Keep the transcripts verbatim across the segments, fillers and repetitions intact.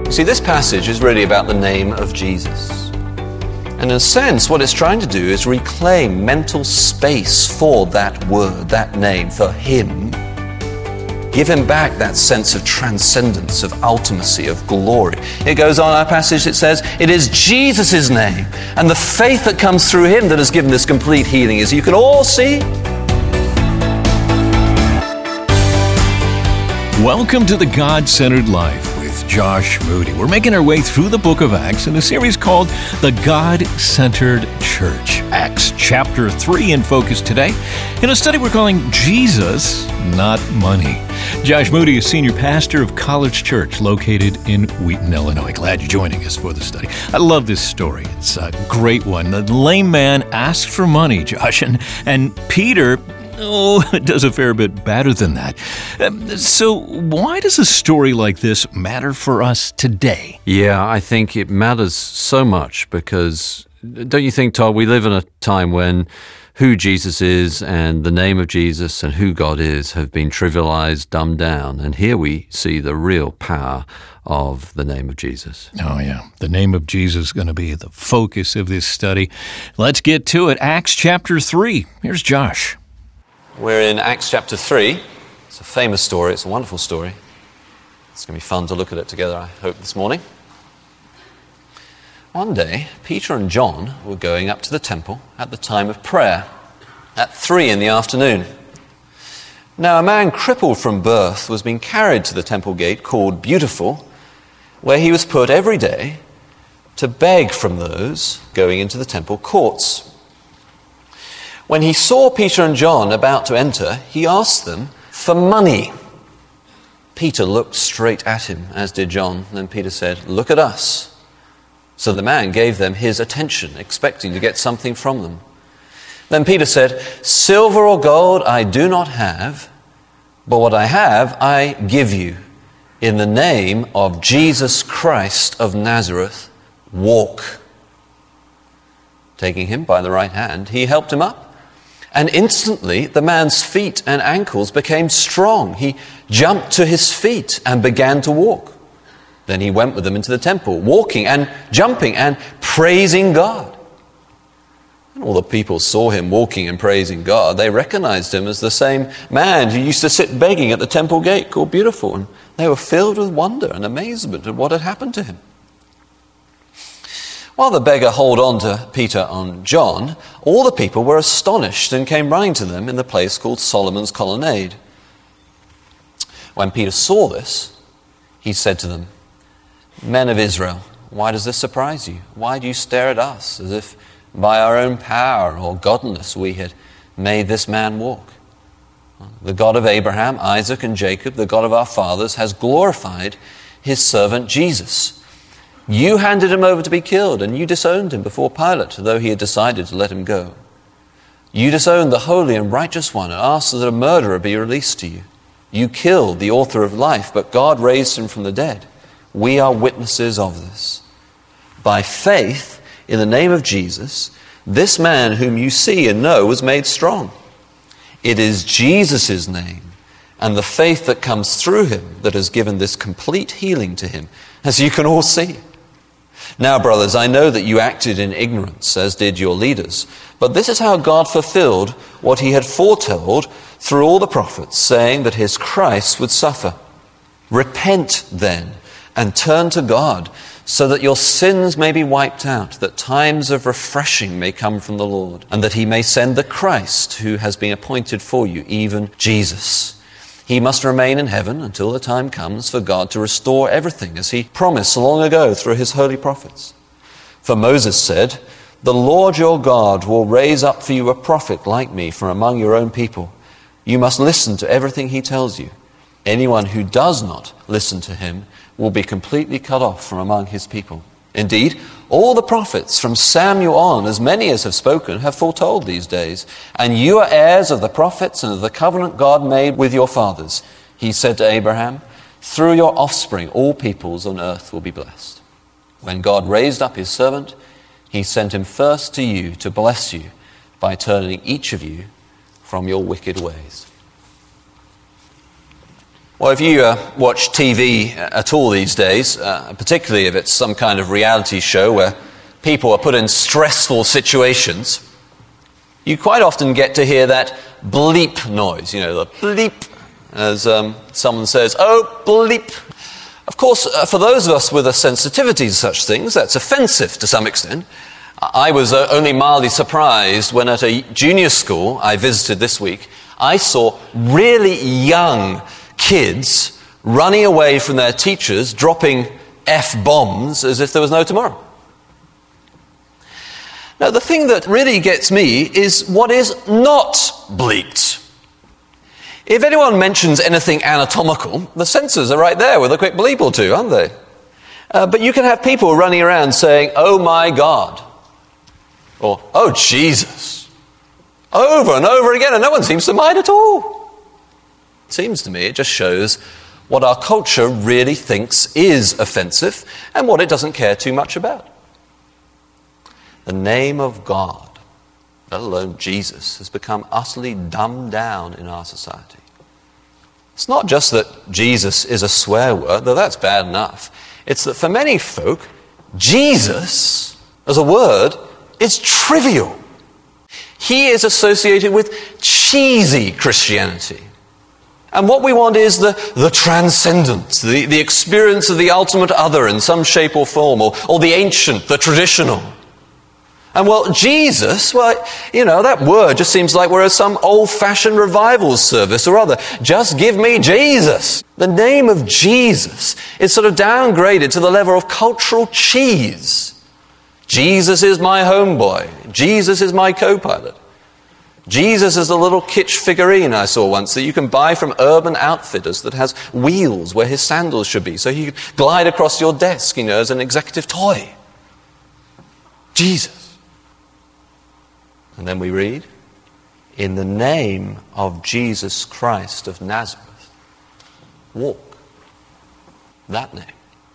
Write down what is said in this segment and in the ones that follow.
See, this passage is really about the name of Jesus. And in a sense, what it's trying to do is reclaim mental space for that word, that name, for Him. Give Him back that sense of transcendence, of ultimacy, of glory. It goes on, our passage, it says, it is Jesus' name and the faith that comes through Him that has given this complete healing, as you can all see. Welcome to the God-Centered Life with Josh Moody. We're making our way through the book of Acts in a series called The God-Centered Church. Acts chapter three in focus today, in a study we're calling Jesus, Not Money. Josh Moody is senior pastor of College Church located in Wheaton, Illinois. Glad you're joining us for the study. I love this story. It's a great one. The lame man asked for money, Josh, and, and Peter... Oh, it does a fair bit better than that. Um, so why does a story like this matter for us today? Yeah, I think it matters so much because, don't you think, Todd, we live in a time when who Jesus is and the name of Jesus and who God is have been trivialized, dumbed down. And here we see the real power of the name of Jesus. Oh, yeah. The name of Jesus is going to be the focus of this study. Let's get to it. Acts chapter three. Here's Josh. We're in Acts chapter three. It's a famous story. It's a wonderful story. It's going to be fun to look at it together, I hope, this morning. One day, Peter and John were going up to the temple at the time of prayer at three in the afternoon. Now, a man crippled from birth was being carried to the temple gate called Beautiful, where he was put every day to beg from those going into the temple courts. When he saw Peter and John about to enter, he asked them for money. Peter looked straight at him, as did John. Then Peter said, "Look at us." So the man gave them his attention, expecting to get something from them. Then Peter said, "Silver or gold I do not have, but what I have I give you. In the name of Jesus Christ of Nazareth, walk." Taking him by the right hand, he helped him up. And instantly the man's feet and ankles became strong. He jumped to his feet and began to walk. Then he went with them into the temple, walking and jumping and praising God. And all the people saw him walking and praising God. They recognized him as the same man who used to sit begging at the temple gate called Beautiful. And they were filled with wonder and amazement at what had happened to him. While the beggar held on to Peter and John, all the people were astonished and came running to them in the place called Solomon's Colonnade. When Peter saw this, he said to them, "Men of Israel, why does this surprise you? Why do you stare at us as if by our own power or godliness we had made this man walk? The God of Abraham, Isaac, and Jacob, the God of our fathers, has glorified his servant Jesus. You handed him over to be killed, and you disowned him before Pilate, though he had decided to let him go. You disowned the holy and righteous one and asked that a murderer be released to you. You killed the author of life, but God raised him from the dead. We are witnesses of this. By faith, in the name of Jesus, this man whom you see and know was made strong. It is Jesus' name and the faith that comes through him that has given this complete healing to him, as you can all see. Now, brothers, I know that you acted in ignorance, as did your leaders. But this is how God fulfilled what he had foretold through all the prophets, saying that his Christ would suffer. Repent, then, and turn to God, so that your sins may be wiped out, that times of refreshing may come from the Lord, and that he may send the Christ who has been appointed for you, even Jesus. He must remain in heaven until the time comes for God to restore everything, as he promised long ago through his holy prophets. For Moses said, "The Lord your God will raise up for you a prophet like me from among your own people. You must listen to everything he tells you. Anyone who does not listen to him will be completely cut off from among his people." Indeed, all the prophets from Samuel on, as many as have spoken, have foretold these days. And you are heirs of the prophets and of the covenant God made with your fathers. He said to Abraham, "Through your offspring all peoples on earth will be blessed." When God raised up his servant, he sent him first to you to bless you by turning each of you from your wicked ways. Well, if you uh, watch T V at all these days, uh, particularly if it's some kind of reality show where people are put in stressful situations, you quite often get to hear that bleep noise, you know, the bleep, as um, someone says, oh, bleep. Of course, uh, for those of us with a sensitivity to such things, that's offensive to some extent. I was uh, only mildly surprised when at a junior school I visited this week, I saw really young kids running away from their teachers, dropping F-bombs as if there was no tomorrow. Now, the thing that really gets me is what is not bleeped. If anyone mentions anything anatomical, the censors are right there with a quick bleep or two, aren't they? Uh, but you can have people running around saying, oh my God, or oh Jesus, over and over again, and no one seems to mind at all. It seems to me it just shows what our culture really thinks is offensive and what it doesn't care too much about. The name of God, let alone Jesus, has become utterly dumbed down in our society. It's not just that Jesus is a swear word, though that's bad enough. It's that for many folk, Jesus, as a word, is trivial. He is associated with cheesy Christianity. And what we want is the, the transcendent, the, the experience of the ultimate other in some shape or form, or, or the ancient, the traditional. And well, Jesus, well, you know, that word just seems like we're at some old-fashioned revival service or other. Just give me Jesus. The name of Jesus is sort of downgraded to the level of cultural cheese. Jesus is my homeboy. Jesus is my co-pilot. Jesus is a little kitsch figurine I saw once that you can buy from Urban Outfitters that has wheels where his sandals should be, so he can glide across your desk, you know, as an executive toy. Jesus. And then we read, in the name of Jesus Christ of Nazareth, walk. That name.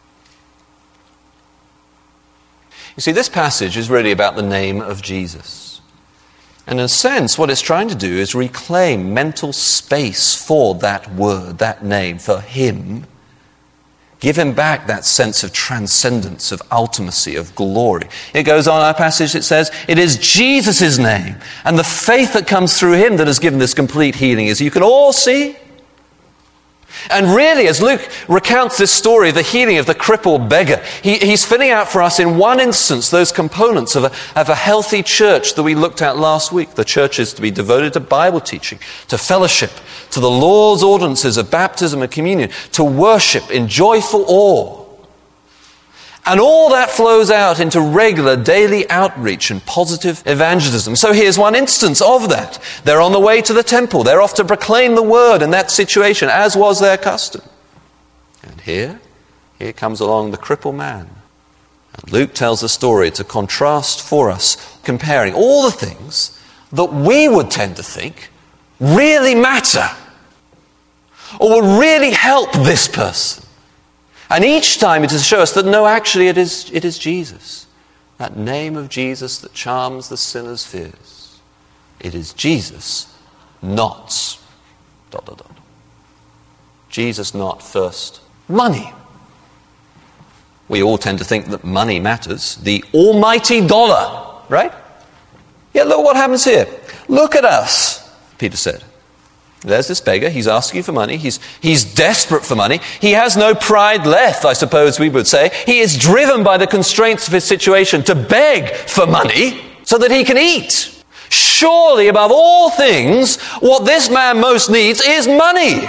You see, this passage is really about the name of Jesus. And in a sense, what it's trying to do is reclaim mental space for that word, that name, for him. Give him back that sense of transcendence, of ultimacy, of glory. It goes on in our passage, it says, it is Jesus' name and the faith that comes through him that has given this complete healing, as you can all see. And really, as Luke recounts this story of the healing of the crippled beggar, he, he's filling out for us in one instance those components of a, of a healthy church that we looked at last week. The church is to be devoted to Bible teaching, to fellowship, to the law's ordinances of baptism and communion, to worship in joyful awe. And all that flows out into regular daily outreach and positive evangelism. So here's one instance of that. They're on the way to the temple. They're off to proclaim the word in that situation, as was their custom. And here, here comes along the crippled man. And Luke tells the story to contrast for us, comparing all the things that we would tend to think really matter or will really help this person. And each time it is to show us that no, actually it is, it is Jesus. That name of Jesus that charms the sinner's fears. It is Jesus, not, dot, dot, dot. Jesus, not first, money. We all tend to think that money matters. The almighty dollar, right? Yeah, look what happens here. Look at us, Peter said. There's this beggar, he's asking for money, he's, he's desperate for money, he has no pride left, I suppose we would say. He is driven by the constraints of his situation to beg for money so that he can eat. Surely, above all things, what this man most needs is money.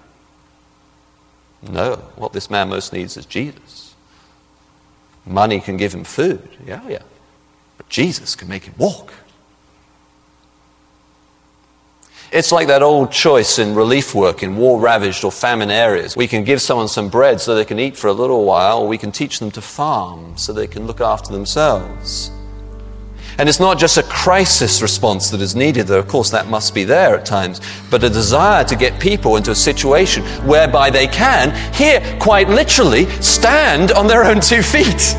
No, what this man most needs is Jesus. Money can give him food, yeah, yeah, but Jesus can make him walk. It's like that old choice in relief work in war-ravaged or famine areas. We can give someone some bread so they can eat for a little while, or we can teach them to farm so they can look after themselves. And it's not just a crisis response that is needed, though of course that must be there at times, but a desire to get people into a situation whereby they can, here quite literally, stand on their own two feet.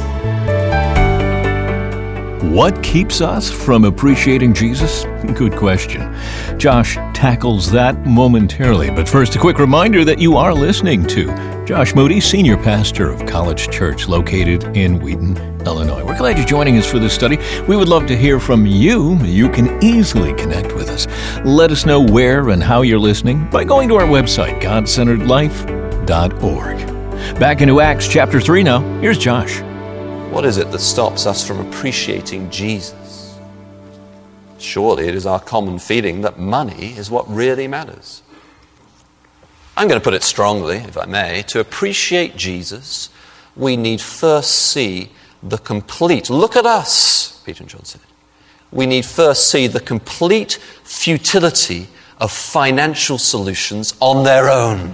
What keeps us from appreciating Jesus? Good question. Josh tackles that momentarily. But first, a quick reminder that you are listening to Josh Moody, Senior Pastor of College Church, located in Wheaton, Illinois. We're glad you're joining us for this study. We would love to hear from you. You can easily connect with us. Let us know where and how you're listening by going to our website, god centered life dot org. Back into Acts chapter three now. Here's Josh. What is it that stops us from appreciating Jesus? Surely it is our common feeling that money is what really matters. I'm going to put it strongly, if I may. To appreciate Jesus, we need first see the complete. Look at us, Peter and John said. We need first see the complete futility of financial solutions on their own.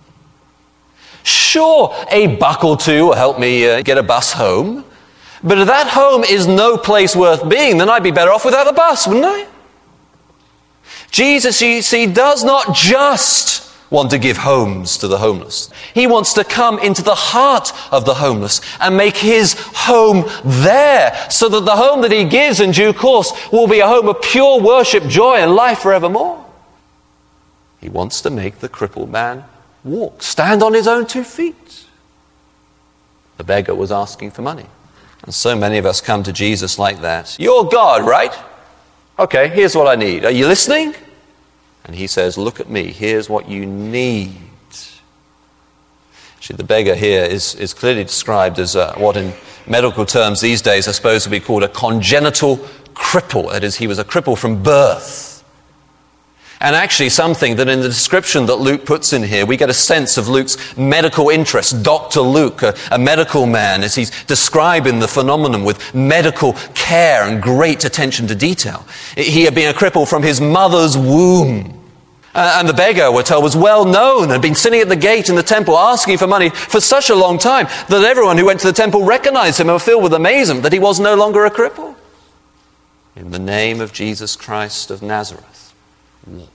Sure, a buck or two will help me uh, get a bus home, but if that home is no place worth being, then I'd be better off without the bus, wouldn't I? Jesus, you see, does not just want to give homes to the homeless. He wants to come into the heart of the homeless and make his home there, so that the home that he gives in due course will be a home of pure worship, joy, and life forevermore. He wants to make the crippled man walk, stand on his own two feet. The beggar was asking for money. And so many of us come to Jesus like that. You're God, right? Okay, here's what I need. Are you listening? And he says, look at me, here's what you need. Actually, the beggar here is, is clearly described as uh, what in medical terms these days are supposed to be called a congenital cripple. That is, he was a cripple from birth. And actually something that in the description that Luke puts in here, we get a sense of Luke's medical interest. Doctor Luke, a, a medical man, as he's describing the phenomenon with medical care and great attention to detail. He had been a cripple from his mother's womb. Uh, and the beggar, we're told, was well known and had been sitting at the gate in the temple asking for money for such a long time that everyone who went to the temple recognized him and were filled with amazement that he was no longer a cripple. In the name of Jesus Christ of Nazareth, walk.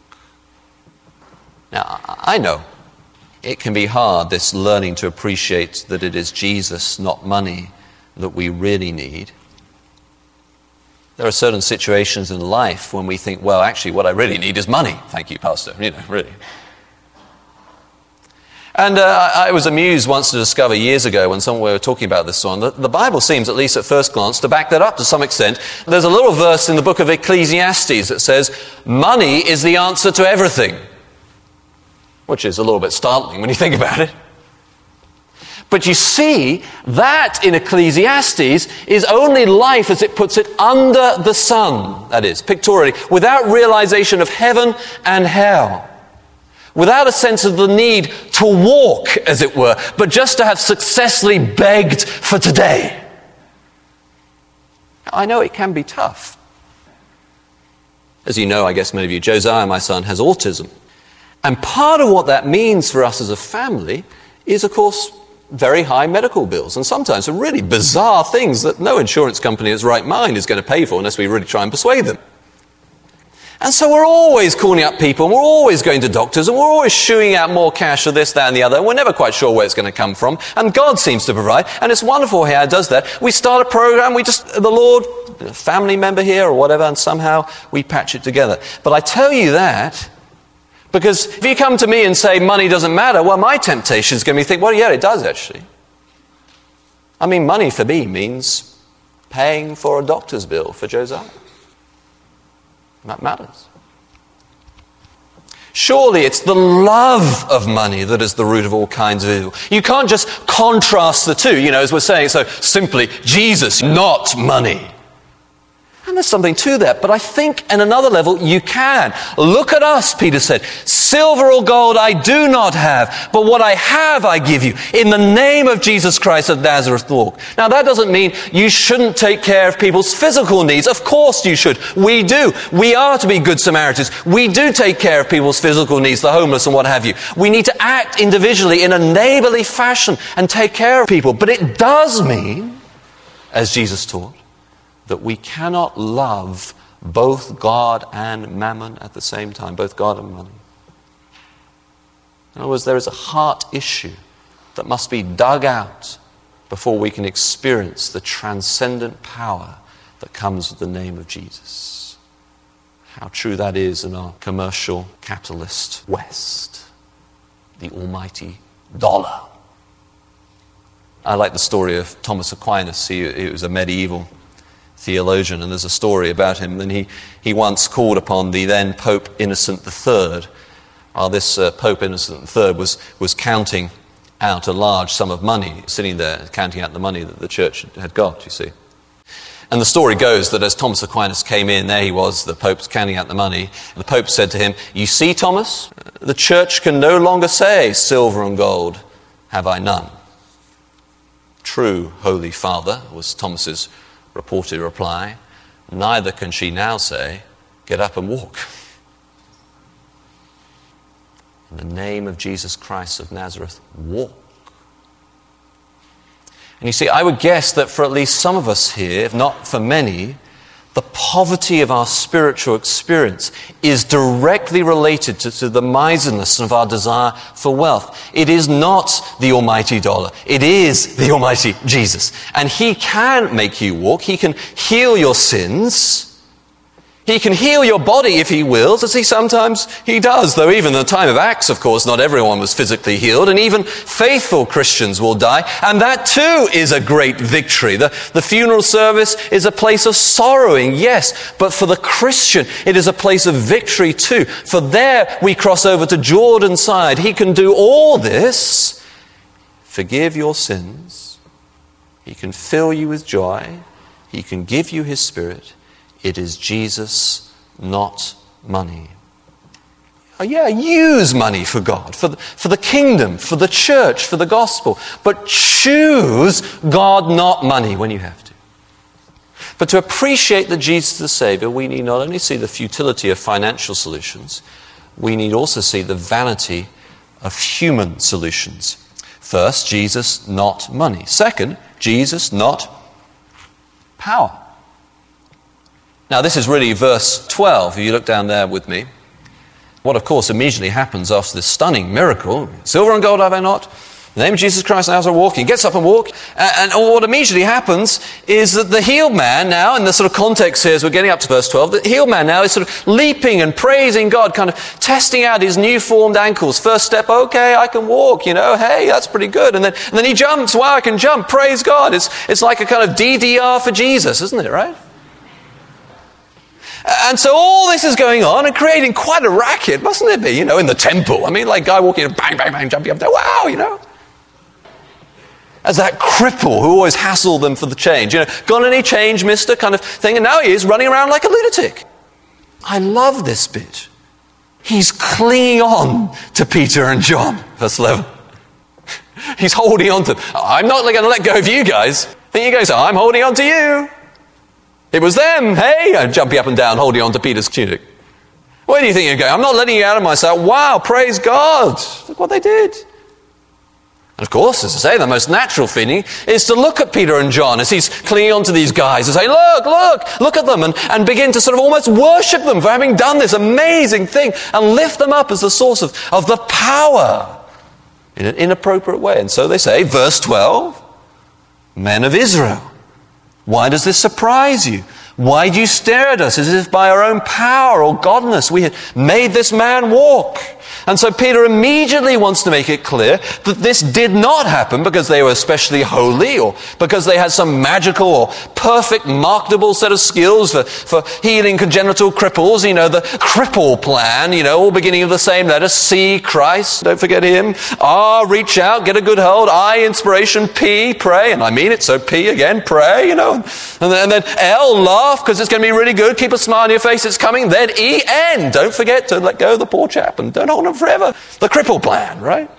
Now, I know it can be hard, this learning to appreciate that it is Jesus, not money, that we really need. There are certain situations in life when we think, well, actually, what I really need is money. Thank you, Pastor. You know, really. And uh, I was amused once to discover years ago when someone we were talking about this one, that the Bible seems, at least at first glance, to back that up to some extent. There's a little verse in the book of Ecclesiastes that says, money is the answer to everything. Which is a little bit startling when you think about it. But you see, that in Ecclesiastes is only life, as it puts it, under the sun, that is, pictorially, without realization of heaven and hell. Without a sense of the need to walk, as it were, but just to have successfully begged for today. I know it can be tough. As you know, I guess many of you, Josiah, my son, has autism. And part of what that means for us as a family is, of course, very high medical bills. And sometimes some really bizarre things that no insurance company in its right mind is going to pay for unless we really try and persuade them. And so we're always calling up people, and we're always going to doctors, and we're always shooing out more cash for this, that, and the other, and we're never quite sure where it's going to come from. And God seems to provide, and it's wonderful how He does that. We start a program, we just, the Lord, a family member here or whatever, and somehow we patch it together. But I tell you that because if you come to me and say money doesn't matter, well, my temptation is going to be think, well, yeah, it does actually. I mean, money for me means paying for a doctor's bill for Josiah. That matters. Surely it's the love of money that is the root of all kinds of evil. You can't just contrast the two, you know, as we're saying so simply, Jesus, not money. And there's something to that, but I think at another level you can. Look at us, Peter said. Silver or gold I do not have, but what I have I give you. In the name of Jesus Christ of Nazareth, walk. Now that doesn't mean you shouldn't take care of people's physical needs. Of course you should. We do. We are to be good Samaritans. We do take care of people's physical needs, the homeless and what have you. We need to act individually in a neighborly fashion and take care of people. But it does mean, as Jesus taught, that we cannot love both God and mammon at the same time, both God and money. In other words, there is a heart issue that must be dug out before we can experience the transcendent power that comes with the name of Jesus. How true that is in our commercial capitalist West. The almighty dollar. I like the story of Thomas Aquinas. He, he was a medieval theologian, and there's a story about him. And he, he once called upon the then Pope Innocent the Third. While this uh, Pope Innocent the Third was, was counting out a large sum of money, sitting there counting out the money that the church had got, you see. And the story goes that as Thomas Aquinas came in, there he was, the Pope's counting out the money. And the Pope said to him, "You see, Thomas, the church can no longer say, 'Silver and gold have I none.'" "True, Holy Father," was Thomas's reported reply. "Neither can she now say, 'Get up and walk.'" In the name of Jesus Christ of Nazareth, walk. And you see, I would guess that for at least some of us here, if not for many, the poverty of our spiritual experience is directly related to, to the miserliness of our desire for wealth. It is not the almighty dollar. It is the almighty Jesus. And he can make you walk. He can heal your sins. He can heal your body if he wills, as he sometimes he does. Though even in the time of Acts, of course, not everyone was physically healed, and even faithful Christians will die. And that too is a great victory. The, the funeral service is a place of sorrowing, yes, but for the Christian, it is a place of victory too. For there we cross over to Jordan's side. He can do all this, forgive your sins. He can fill you with joy. He can give you his Spirit. It is Jesus, not money. Oh, yeah, use money for God, for the, for the kingdom, for the church, for the gospel. But choose God, not money, when you have to. But to appreciate that Jesus is the Savior, we need not only see the futility of financial solutions, we need also see the vanity of human solutions. First, Jesus, not money. Second, Jesus, not power. Now, this is really verse twelve, if you look down there with me. What, of course, immediately happens after this stunning miracle, "Silver and gold have I not. In the name of Jesus Christ, now as I walk," he gets up and walk. And, and what immediately happens is that the healed man now, in the sort of context here as we're getting up to verse twelve, the healed man now is sort of leaping and praising God, kind of testing out his new formed ankles. First step, okay, I can walk, you know, hey, that's pretty good. And then, and then he jumps, wow, I can jump, praise God. It's, it's like a kind of D D R for Jesus, isn't it, right? And so all this is going on and creating quite a racket, mustn't it be, you know, in the temple? I mean, like guy walking in, bang, bang, bang, jumping up there, wow, you know. As that cripple who always hassled them for the change, you know, got any change, mister, kind of thing, and now he is running around like a lunatic. I love this bit. He's clinging on to Peter and John, verse eleven. He's holding on to them. I'm not going to let go of you guys. Think you guys, I'm holding on to you. It was them, hey, I'm jumping up and down, holding on to Peter's tunic. Where do you think you're going? I'm not letting you out of myself. Wow, praise God. Look what they did. And of course, as I say, the most natural feeling is to look at Peter and John as he's clinging on to these guys and say, look, look, look at them, and, and begin to sort of almost worship them for having done this amazing thing and lift them up as the source of, of the power in an inappropriate way. And so they say, verse twelve, "Men of Israel, why does this surprise you? Why do you stare at us as if by our own power or godliness we had made this man walk?" And so Peter immediately wants to make it clear that this did not happen because they were especially holy or because they had some magical or perfect marketable set of skills for, for healing congenital cripples. You know, the cripple plan, you know, all beginning of the same letter. C, Christ, don't forget him. R, reach out, get a good hold. I, inspiration. P, pray, and I mean it, so P again, pray, you know. And then, and then L, laugh, because it's going to be really good. Keep a smile on your face, it's coming. Then E, N, don't forget to let go of the poor chap and don't hold him forever. The cripple plan, right?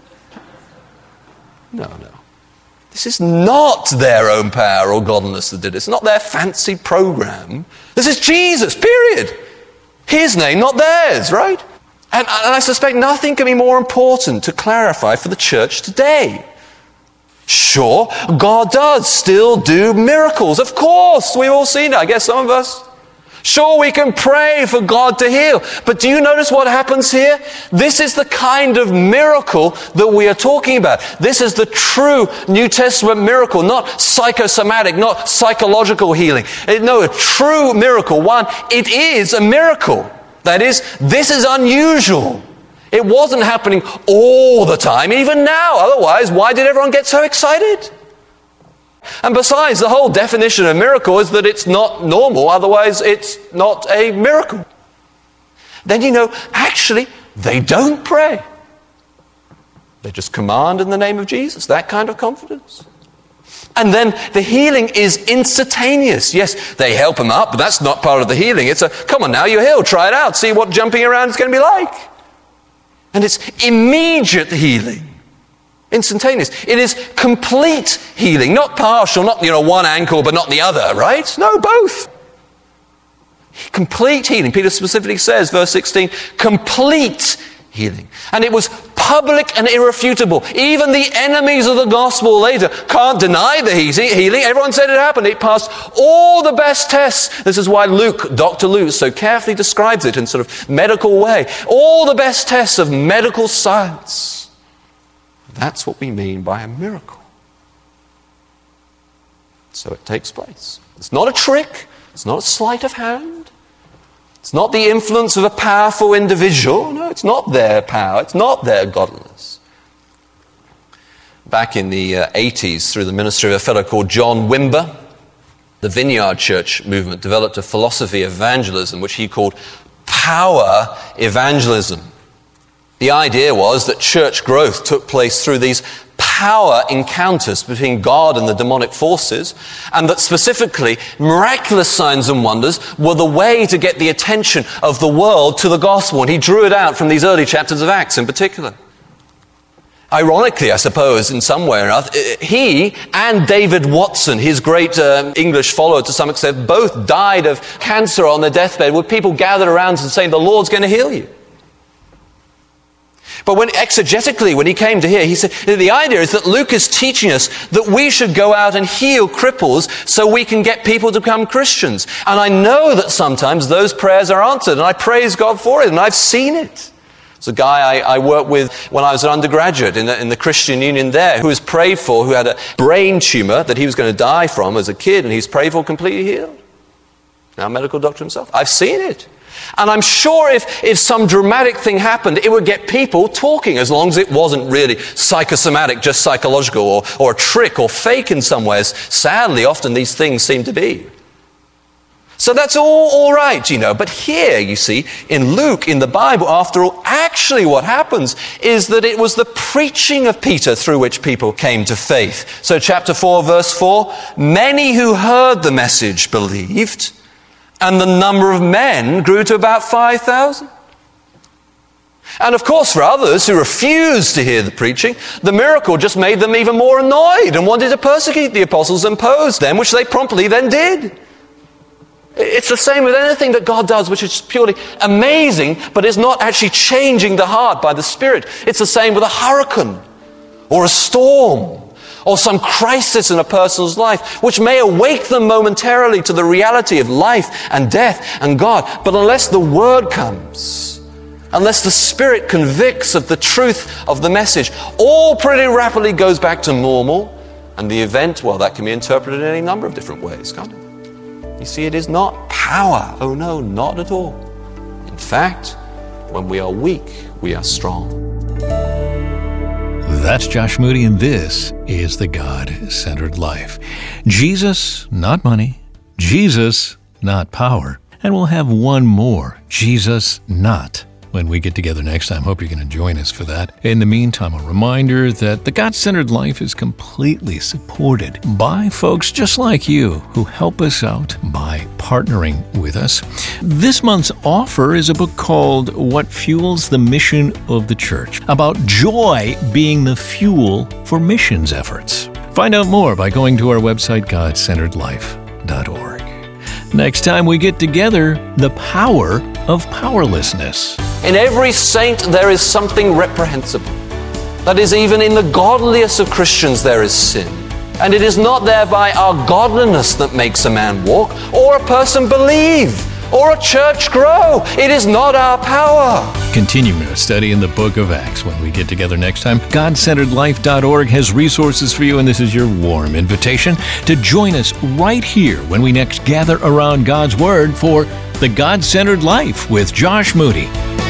No, no. This is not their own power or godliness that did it. It's not their fancy program. This is Jesus, period. His name, not theirs, right? And, and I suspect nothing can be more important to clarify for the church today. Sure, God does still do miracles. Of course, we've all seen it. I guess some of us. Sure, we can pray for God to heal, but do you notice what happens here? This is the kind of miracle that we are talking about. This is the true New Testament miracle, not psychosomatic, not psychological healing. No, a true miracle. One, it is a miracle. That is, this is unusual. It wasn't happening all the time, even now. Otherwise, why did everyone get so excited? And besides, the whole definition of miracle is that it's not normal, otherwise it's not a miracle. Then you know, actually, they don't pray. They just command in the name of Jesus, that kind of confidence. And then the healing is instantaneous. Yes, they help him up, but that's not part of the healing. It's a, come on now, you're healed, try it out, see what jumping around is going to be like. And it's immediate healing. Instantaneous. It is complete healing, not partial, not, you know, one ankle but not the other, right? No, both. Complete healing. Peter specifically says, verse sixteen, complete healing. And it was public and irrefutable. Even the enemies of the gospel later can't deny the healing. Everyone said it happened. It passed all the best tests. This is why Luke, Doctor Luke, so carefully describes it in sort of medical way. All the best tests of medical science. That's what we mean by a miracle. So it takes place. It's not a trick. It's not a sleight of hand. It's not the influence of a powerful individual. No, it's not their power. It's not their godliness. Back in the uh, eighties, through the ministry of a fellow called John Wimber, the Vineyard Church movement developed a philosophy of evangelism, which he called power evangelism. The idea was that church growth took place through these power encounters between God and the demonic forces, and that specifically miraculous signs and wonders were the way to get the attention of the world to the gospel. And he drew it out from these early chapters of Acts in particular. Ironically, I suppose, in some way or other, he and David Watson, his great um, English follower to some extent, both died of cancer on their deathbed with people gathered around and saying, the Lord's going to heal you. But when exegetically, when he came to here, he said, the idea is that Luke is teaching us that we should go out and heal cripples so we can get people to become Christians. And I know that sometimes those prayers are answered, and I praise God for it, and I've seen it. There's a guy I, I worked with when I was an undergraduate in the, in the Christian Union there, who was prayed for, who had a brain tumor that he was going to die from as a kid, and he was prayed for, completely healed. Now a medical doctor himself. I've seen it. And I'm sure if, if some dramatic thing happened, it would get people talking, as long as it wasn't really psychosomatic, just psychological, or, or a trick or fake in some ways. Sadly, often these things seem to be. So that's all, all right, you know. But here, you see, in Luke, in the Bible, after all, actually what happens is that it was the preaching of Peter through which people came to faith. So chapter four, verse four, many who heard the message believed, and the number of men grew to about five thousand. And of course, for others who refused to hear the preaching, the miracle just made them even more annoyed and wanted to persecute the apostles and oppose them, which they promptly then did. It's the same with anything that God does, which is purely amazing, but is not actually changing the heart by the Spirit. It's the same with a hurricane or a storm, or some crisis in a person's life, which may awake them momentarily to the reality of life and death and God. But unless the Word comes, unless the Spirit convicts of the truth of the message, all pretty rapidly goes back to normal. And the event, well, that can be interpreted in any number of different ways, can't it? You see, it is not power. Oh no, not at all. In fact, when we are weak, we are strong. That's Josh Moody, and this is The God-Centered Life. Jesus, not money. Jesus, not power. And we'll have one more, Jesus, not, when we get together next time. Hope you're going to join us for that. In the meantime, a reminder that The God-Centered Life is completely supported by folks just like you who help us out by partnering with us. This month's offer is a book called What Fuels the Mission of the Church, about joy being the fuel for missions efforts. Find out more by going to our website, god centered life dot org. Next time we get together, the power of powerlessness. In every saint there is something reprehensible. That is, even in the godliest of Christians there is sin. And it is not thereby our godliness that makes a man walk or a person believe or a church grow. It is not our power. Continuing our study in the book of Acts when we get together next time. God Centered Life dot org has resources for you, and this is your warm invitation to join us right here when we next gather around God's Word for The God-Centered Life with Josh Moody.